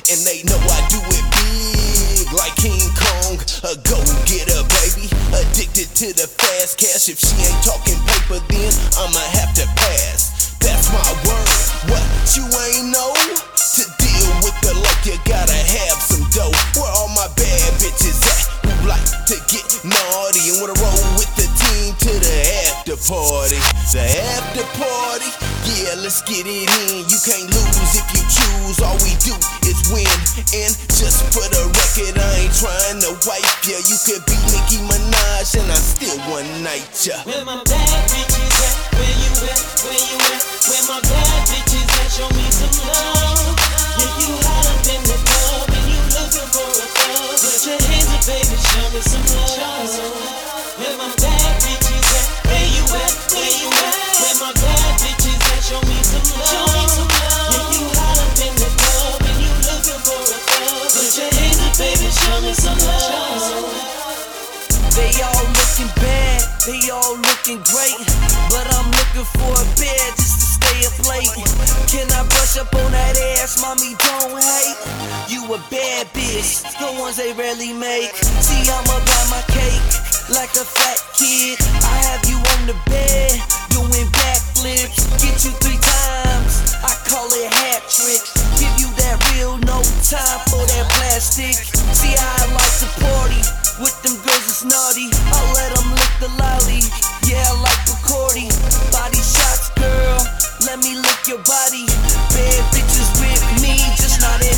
and they know I do it big like King Kong. A go-getter, baby, addicted to the fast cash. If she ain't talking paper, then I'ma have to pass. That's my word. What you ain't know? To deal with the like, you gotta have some dough. Where all my bad bitches at? Who like to get naughty and wanna roll with the team to the after party. The after party, yeah, let's get it in. You can't lose if you choose. All we do is win. And just for the record, I ain't trying to wipe ya. You could be Nicki Minaj and I still one night ya. Where my bad bitches at? Where you at? Where you at? Where my bad bitches at? Show me some love. Yeah, you hot up in the club and you looking for a thug. Put your hands up, baby, show me some love. Where my bad bitches at? Where you at? Where you at? Where my bad bitches at? Show me some love. Yeah, you hot up in the club and you looking for a thug. Put your hands up, baby, show me some love. They all looking bad, they all looking great, but I'm looking for a bed just to stay up late. Can I brush up on that ass, mommy, don't hate? You a bad bitch, the ones they rarely make. See, I'ma buy my cake like a fat kid. I have you on the bed, doing backflips. Get you 3 times, I call it hat tricks. Give you that real, no time for that plastic. See how I like to party with them girls that's naughty. I let them lick the lolly, yeah, I like Bacardi. Body shots, girl, let me lick your body. Bad bitches with me, just not